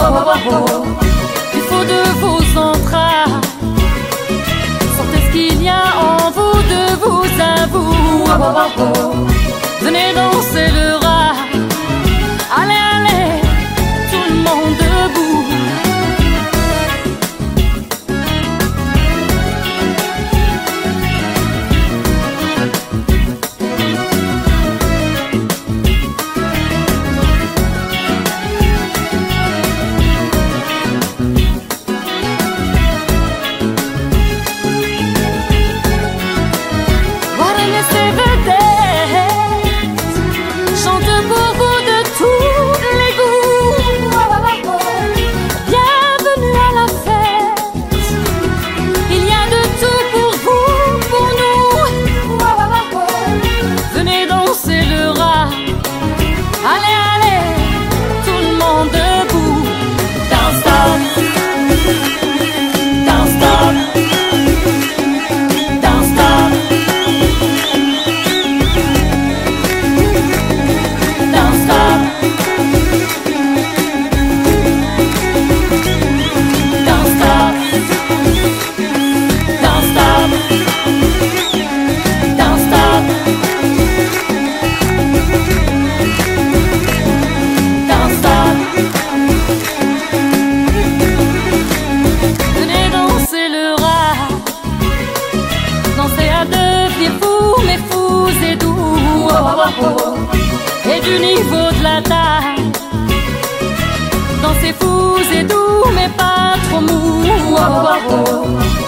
Il faut de vos entrailles. Sortez ce qu'il y a en vous, de vous à vous. Venez danser le rail. Allez, allez, tout le monde debout. Et du niveau de la taille, dansez fous et doux, mais pas trop mou.